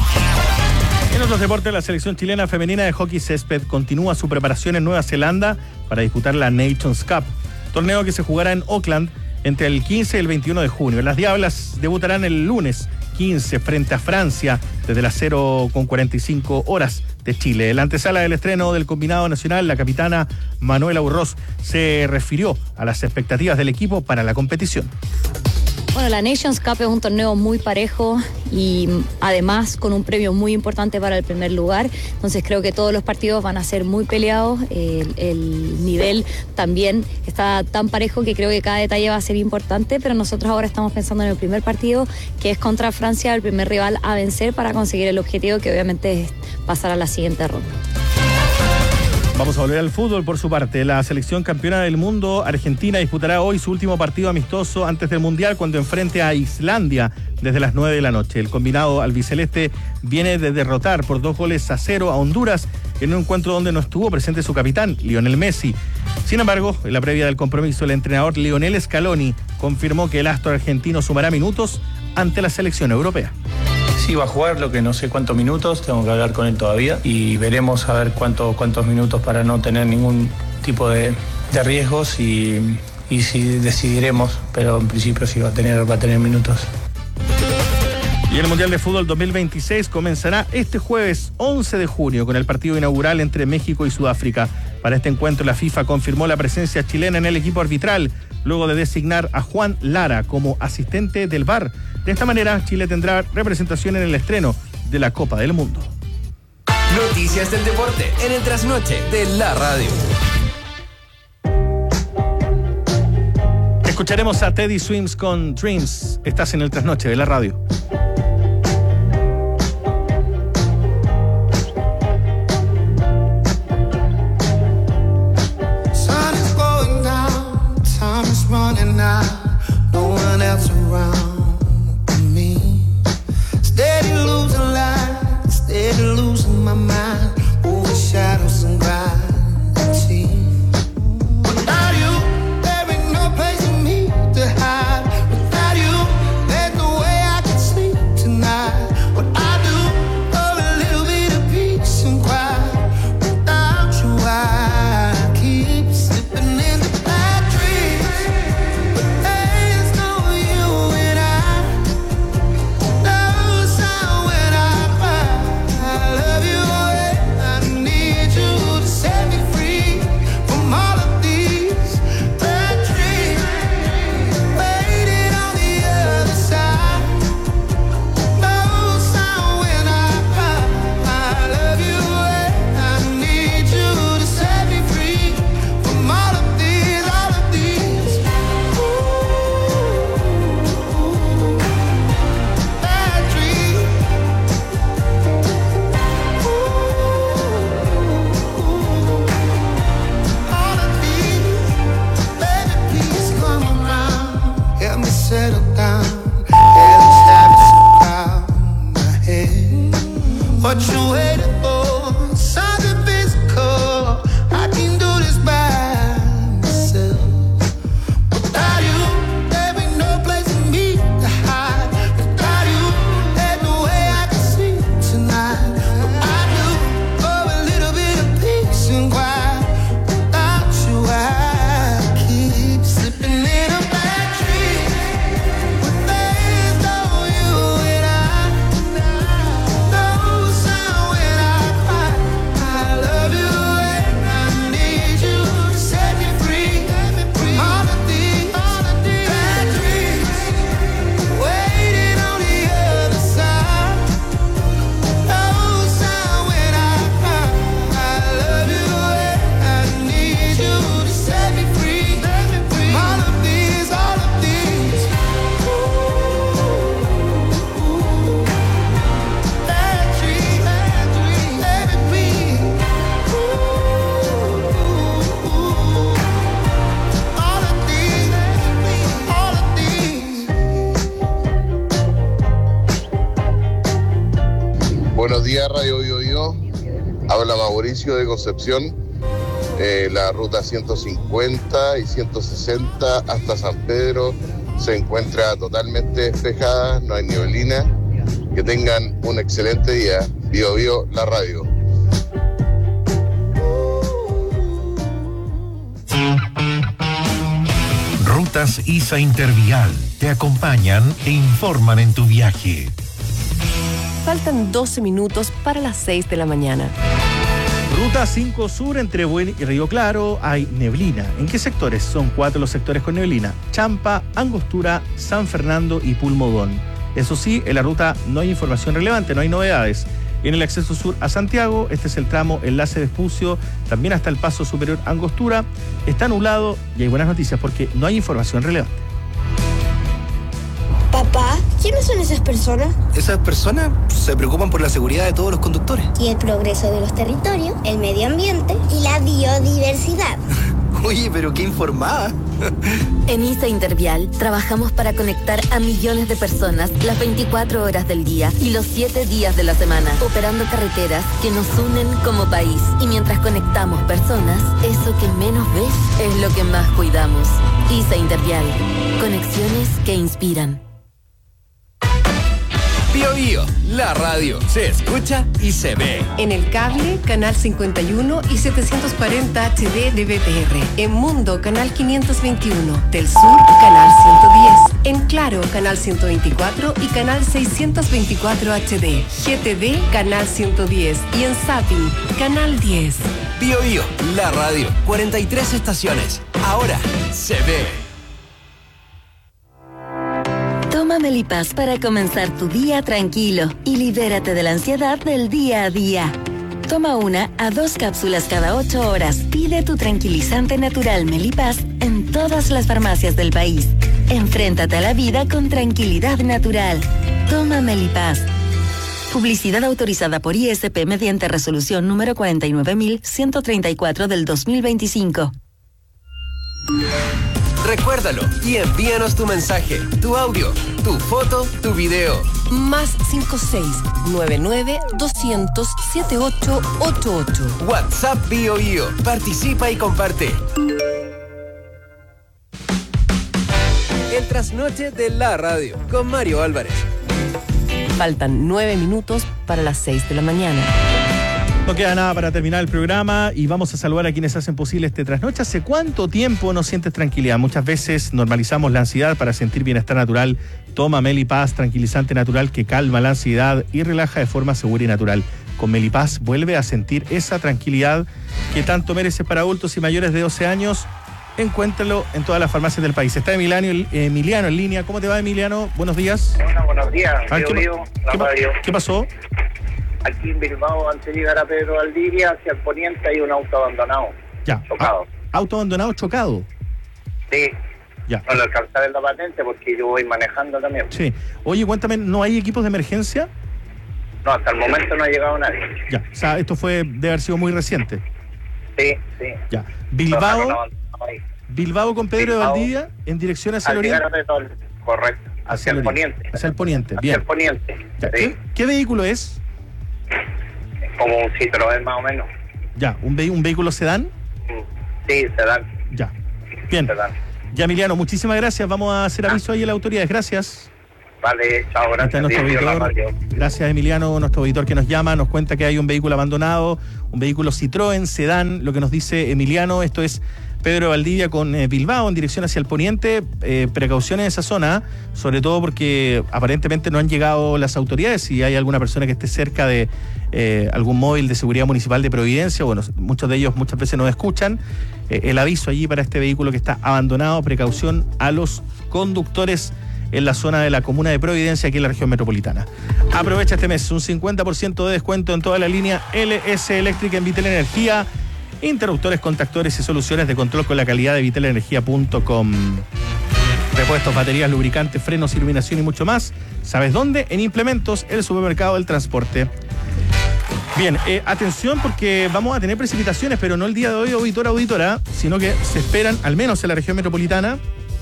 En otros deportes, la selección chilena femenina de hockey césped continúa su preparación en Nueva Zelanda para disputar la Nations Cup, torneo que se jugará en Auckland entre el quince y el veintiuno de junio. Las Diablas debutarán el lunes quince frente a Francia desde las cero con cuarenta y cinco horas de Chile. En la antesala del estreno del combinado nacional, la capitana Manuela Urroz se refirió a las expectativas del equipo para la competición.
Bueno, la Nations Cup es un torneo muy parejo y además con un premio muy importante para el primer lugar. Entonces creo que todos los partidos van a ser muy peleados. El, el nivel también está tan parejo que creo que cada detalle va a ser importante, pero nosotros ahora estamos pensando en el primer partido, que es contra Francia, el primer rival a vencer para conseguir el objetivo, que obviamente es pasar a la siguiente ronda.
Vamos a volver al fútbol por su parte. La selección campeona del mundo, Argentina, disputará hoy su último partido amistoso antes del Mundial cuando enfrente a Islandia desde las nueve de la noche. El combinado albiceleste viene de derrotar por dos goles a cero a Honduras en un encuentro donde no estuvo presente su capitán, Lionel Messi. Sin embargo, en la previa del compromiso, el entrenador Lionel Scaloni confirmó que el astro argentino sumará minutos ante la selección europea.
Sí, va a jugar, lo que no sé cuántos minutos, tengo que hablar con él todavía y veremos a ver cuánto, cuántos minutos para no tener ningún tipo de, de riesgos y, y si decidiremos, pero en principio sí va a tener, va a tener minutos.
Y el Mundial de Fútbol dos mil veintiséis comenzará este jueves once de junio con el partido inaugural entre México y Sudáfrica. Para este encuentro la FIFA confirmó la presencia chilena en el equipo arbitral, luego de designar a Juan Lara como asistente del V A R. De esta manera, Chile tendrá representación en el estreno de la Copa del Mundo.
Noticias del deporte en el trasnoche de la radio.
Escucharemos a Teddy Swims con Dreams. Estás en el trasnoche de la radio.
Sun is going down, time is running out, no one else around. Steady losing light, steady losing my mind, over shadows and gravity. Without you, there ain't no place for me to hide. Without you, there's no way I can sleep. what you waiting for. Something physical. I can do this by myself. Without you, there ain't no place for me to hide. Without you, there's no way I can sleep tonight. But I do for a little bit of peace and quiet. Without you, I keep slipping in a bad dream. But there's no you and I. No sound when I cry. I love you and I need you to set me free. All of these bad dreams waiting on the other side. No sound when I cry. I love you and I need you to set me free. All of these, all of these bad dreams, bad dreams, let it be. All of these, all of these.
Buenos días, Radio Bio Bio. Habla Mauricio de Concepción. Eh, la ruta ciento cincuenta y ciento sesenta hasta San Pedro se encuentra totalmente despejada, no hay neblina. Que tengan un excelente día. Bio Bio, la radio.
Rutas I S A Intervial te acompañan e informan en tu viaje.
Faltan doce minutos para las seis de la mañana.
Ruta cinco Sur entre Buen y Río Claro hay neblina. ¿En qué sectores? Son cuatro los sectores con neblina: Champa, Angostura, San Fernando y Pulmodón. Eso sí, en la ruta no hay información relevante, no hay novedades. En el acceso sur a Santiago, este es el tramo enlace de Vespucio, también hasta el paso superior Angostura, está nublado y hay buenas noticias porque no hay información relevante.
Papá, ¿quiénes son esas personas?
Esas personas se preocupan por la seguridad de todos los conductores.
Y el progreso de los territorios, el medio ambiente y la biodiversidad.
Oye, pero qué informada.
En I S A Intervial trabajamos para conectar a millones de personas las veinticuatro horas del día y los siete días de la semana, operando carreteras que nos unen como país. Y mientras conectamos personas, eso que menos ves es lo que más cuidamos. I S A Intervial. Conexiones que inspiran.
Bio Bio, la radio se escucha y se ve.
En el cable, canal cincuenta y uno y setecientos cuarenta H D de B T R. En Mundo, canal quinientos veintiuno. Del Sur, canal ciento diez. En Claro, canal ciento veinticuatro y canal seiscientos veinticuatro H D. G T V, canal ciento diez. Y en Zapping, canal diez.
Bio Bio, la radio, cuarenta y tres estaciones. Ahora se ve.
Toma Melipaz para comenzar tu día tranquilo y libérate de la ansiedad del día a día. Toma una a dos cápsulas cada ocho horas. Pide tu tranquilizante natural Melipaz en todas las farmacias del país. Enfréntate a la vida con tranquilidad natural. Toma Melipaz. Publicidad autorizada por I S P mediante resolución número cuarenta y nueve mil ciento treinta y cuatro del dos mil veinticinco.
Recuérdalo y envíanos tu mensaje, tu audio, tu foto, tu video.
Más cinco seis nueve nueve doscientos setenta y ocho ochenta y ocho.
WhatsApp Bio Bio. Participa y comparte. El trasnoche de la radio con Mario Álvarez.
Faltan nueve minutos para las seis de la mañana.
No queda nada para terminar el programa y vamos a saludar a quienes hacen posible este trasnoche. ¿Hace cuánto tiempo no sientes tranquilidad? Muchas veces normalizamos la ansiedad para sentir bienestar natural. Toma Melipaz, tranquilizante natural que calma la ansiedad y relaja de forma segura y natural. Con Melipaz vuelve a sentir esa tranquilidad que tanto merece para adultos y mayores de doce años. Encuéntralo en todas las farmacias del país. Está Emiliano, Emiliano en línea. ¿Cómo te va, Emiliano? Buenos días.
Bueno, buenos días.
Ah,
Bio
¿qué,
Bio, la
¿qué,
radio.
¿Qué pasó?
Aquí en Bilbao, antes de llegar a Pedro Valdivia, hacia el poniente hay un auto abandonado.
Ya.
Chocado.
Ah, auto abandonado, chocado.
Sí.
Ya.
No lo alcanzé a ver la patente porque yo voy manejando también.
Sí. Oye, cuéntame, ¿no hay equipos de emergencia?
No, hasta el momento no ha llegado nadie.
Ya. O sea, esto fue, debe haber sido muy reciente.
Sí, sí.
Ya. Bilbao.
No, no, no, ahí.
Bilbao con Pedro
Bilbao,
de Valdivia en dirección hacia el
al llegar
oriente.
a Pedro, correcto. Hacia,
Hacia
el
el
poniente.
Hacia el poniente,
Hacia
bien.
el poniente.
Ya.
Sí.
¿Qué, ¿Qué vehículo es?
como un Citroën más o menos.
Ya, ¿un, ve- un vehículo sedán?
Sí, sedán.
Ya. Bien.
Sedán.
Ya, Emiliano, muchísimas gracias. Vamos a hacer aviso ahí a las autoridades. Gracias.
Vale, chao,
Ahí está
gracias.
nuestro
Vivi, la
auditor.
radio.
Gracias, Emiliano, nuestro auditor que nos llama, nos cuenta que hay un vehículo abandonado, un vehículo Citroën sedán, lo que nos dice Emiliano. Esto es Pedro Valdivia con eh, Bilbao en dirección hacia el poniente. Eh, precauciones en esa zona, sobre todo porque aparentemente no han llegado las autoridades. Si hay alguna persona que esté cerca de eh, algún móvil de seguridad municipal de Providencia, bueno, muchos de ellos muchas veces nos escuchan. Eh, el aviso allí para este vehículo que está abandonado, precaución a los conductores en la zona de la comuna de Providencia, aquí en la región metropolitana. Aprovecha este mes un cincuenta por ciento de descuento en toda la línea L S Eléctrica en Vitel Energía, interruptores, contactores y soluciones de control con la calidad de vitel energía punto com. Repuestos, baterías, lubricantes, frenos, iluminación y mucho más. ¿Sabes dónde? En Implementos, el supermercado del transporte. Bien, eh, atención porque vamos a tener precipitaciones, pero no el día de hoy, auditora, auditora, sino que se esperan, al menos en la región metropolitana.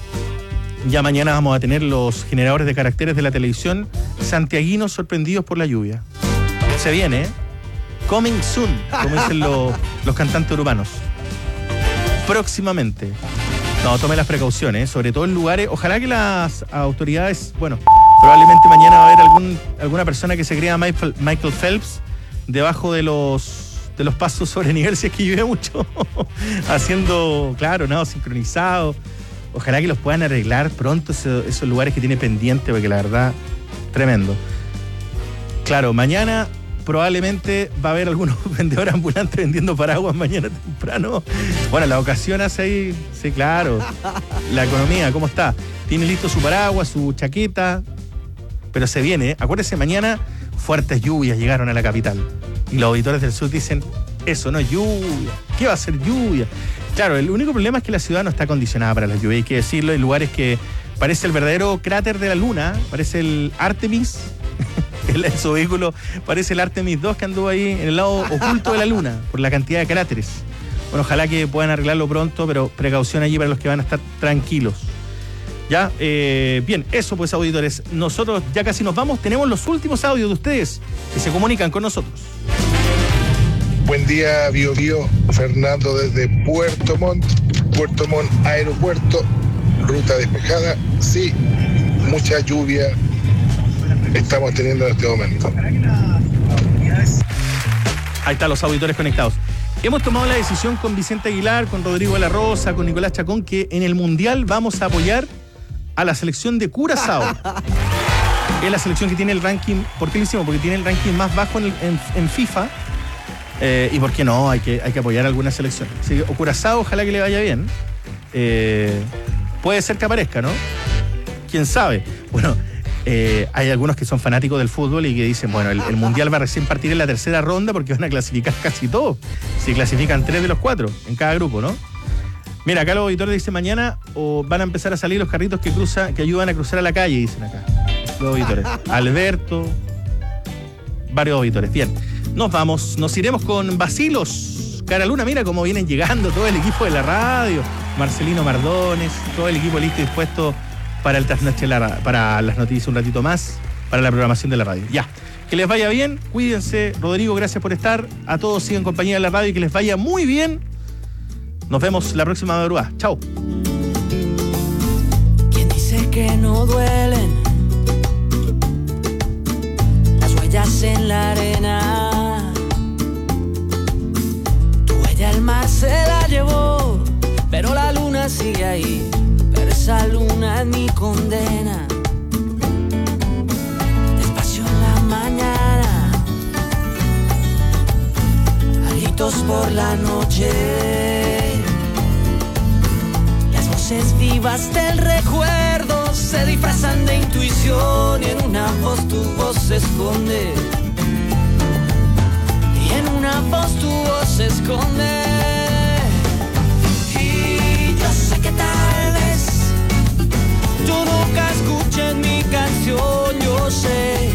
Ya mañana vamos a tener los generadores de caracteres de la televisión santiaguinos sorprendidos por la lluvia. Se viene, ¿eh? Coming soon, como dicen los, los cantantes urbanos. Próximamente. No, tome las precauciones, sobre todo en lugares. Ojalá que las autoridades, bueno, probablemente mañana va a haber algún, alguna persona que se crea Michael, Michael Phelps debajo de los, de los pasos sobre nivel, si es que llueve mucho, haciendo, claro, nada sincronizado. Ojalá que los puedan arreglar pronto esos, esos lugares que tiene pendiente, porque la verdad, tremendo. Claro, mañana probablemente va a haber algunos vendedores ambulantes vendiendo paraguas mañana temprano. Bueno, la ocasión hace ahí, sí, claro. La economía, ¿cómo está? Tiene listo su paraguas, su chaqueta, pero se viene, ¿eh? Acuérdese, mañana fuertes lluvias llegaron a la capital. Y los auditores del sur dicen, eso no es lluvia, ¿qué va a ser lluvia? Claro, el único problema es que la ciudad no está acondicionada para la lluvia, hay que decirlo. Hay lugares que parece el verdadero cráter de la luna, parece el Artemis, el, su vehículo parece el Artemis dos que anduvo ahí en el lado oculto de la luna, por la cantidad de cráteres. Bueno, ojalá que puedan arreglarlo pronto, pero precaución allí para los que van a estar tranquilos. Ya, eh, bien, eso pues, auditores. Nosotros ya casi nos vamos, tenemos los últimos audios de ustedes que se comunican con nosotros.
Buen día, Bio Bio. Fernando desde Puerto Montt, Puerto Montt Aeropuerto, ruta despejada. Sí, mucha lluvia estamos teniendo en este momento.
Ahí están los auditores conectados. Hemos tomado la decisión con Vicente Aguilar, con Rodrigo de la Rosa, con Nicolás Chacón, que en el Mundial vamos a apoyar a la selección de Curazao. Es la selección que tiene el ranking, ¿por qué lo hicimos? Porque tiene el ranking más bajo en, el, en, en FIFA. Eh, y por qué no, hay que, hay que apoyar a alguna selección. Así que, o Curazao, ojalá que le vaya bien. Eh, puede ser que aparezca, ¿no? ¿Quién sabe? Bueno, eh, hay algunos que son fanáticos del fútbol y que dicen, bueno, el, el Mundial va a recién partir en la tercera ronda porque van a clasificar casi todos. Si clasifican tres de los cuatro en cada grupo, ¿no? Mira, acá los auditores dicen mañana o van a empezar a salir los carritos que cruzan, que ayudan a cruzar a la calle, dicen acá. Los auditores. Alberto, varios auditores. Bien. Nos vamos, nos iremos con Basilos. Cara Luna, mira cómo vienen llegando todo el equipo de la radio. Marcelino Mardones, todo el equipo listo y dispuesto para el trasnoche, para las noticias un ratito más, para la programación de la radio. Ya, que les vaya bien, cuídense. Rodrigo, gracias por estar. A todos sigan compañía de la radio y que les vaya muy bien. Nos vemos la próxima madrugada. Chao.
¿Quién dice que no duelen las huellas en la arena? El mar se la llevó, pero la luna sigue ahí. Pero esa luna es mi condena. Despacio en la mañana, a gritos por la noche. Las voces vivas del recuerdo se disfrazan de intuición y en una voz tu voz se esconde. En una voz tu voz se esconde. Y yo sé que tal vez tú nunca escuches mi canción, yo sé.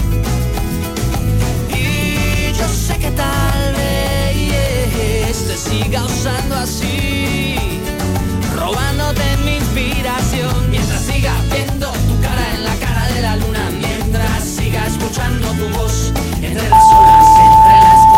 Y yo sé que tal vez te siga usando así, robándote mi inspiración. Mientras siga viendo tu cara en la cara de la luna, mientras siga escuchando tu voz entre las olas, entre las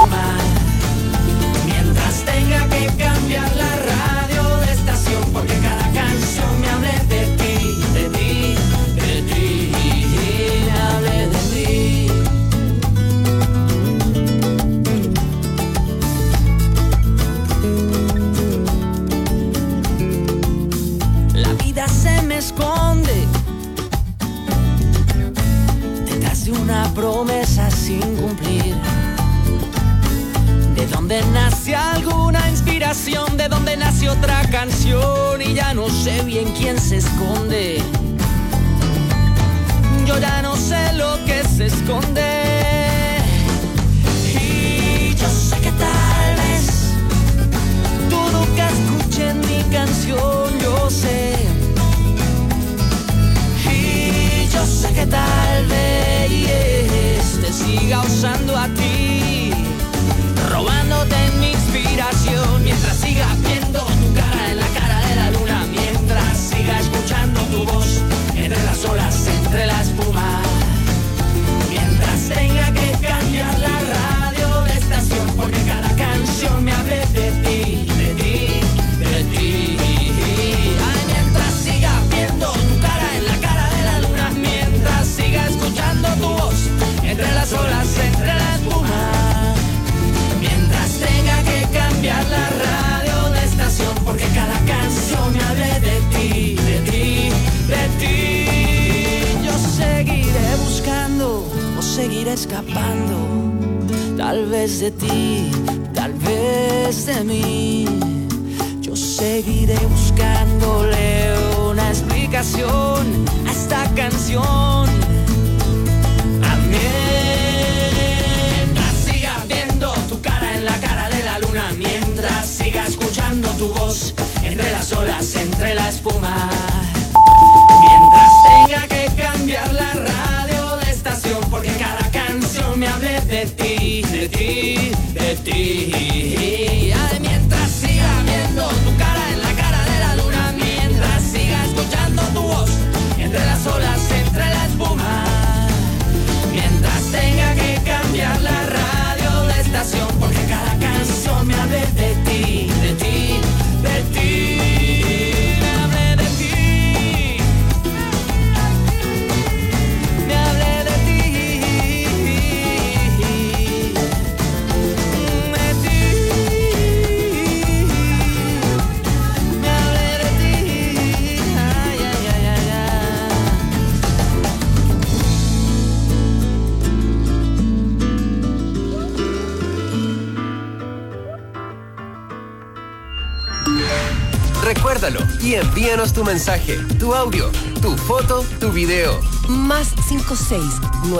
una promesa sin cumplir. ¿De dónde nace alguna inspiración? ¿De dónde nace otra canción? Y ya no sé bien quién se esconde. Yo ya no sé lo que se esconde. Y yo sé que tal vez tú nunca escuches mi canción, yo sé. Y yo sé que tal vez te siga usando a ti, robándote mi inspiración, mientras siga viendo tu cara en la cara de la luna, mientras siga escuchando tu voz entre las olas, entre la espuma, mientras tenga que cambiar la radio de estación, porque cada canción me hable de ti, de ti, de ti. Ay, mientras siga viendo tu cara en la cara de la luna, mientras siga escuchando tu voz entre las olas, entre la espuma, mientras tenga que cambiar la radio de estación, porque cada canción me hable de ti, de ti, de ti. Yo seguiré buscando o seguiré escapando, tal vez de ti, tal vez de mí. Yo seguiré buscándole una explicación a esta canción. Mientras siga viendo tu cara en la cara de la luna, mientras siga escuchando tu voz entre las olas, entre la espuma, mientras tenga que cambiar la radio de estación, porque cada canción me hable de ti, de ti, de ti. Ay, mientras siga viendo tu cara en la cara de la luna, mientras siga escuchando tu voz entre las olas, entre la espuma, mientras tenga que cambiar la radio de estación, porque cada canción me hable de ti, de ti, de ti. Me hable de ti, me hable de ti, de ti, me hable de ti. Ay, ay, ay, ay, ay.
Recuérdalo y envíanos tu mensaje, tu audio, tu foto, tu video.
Más cinco seis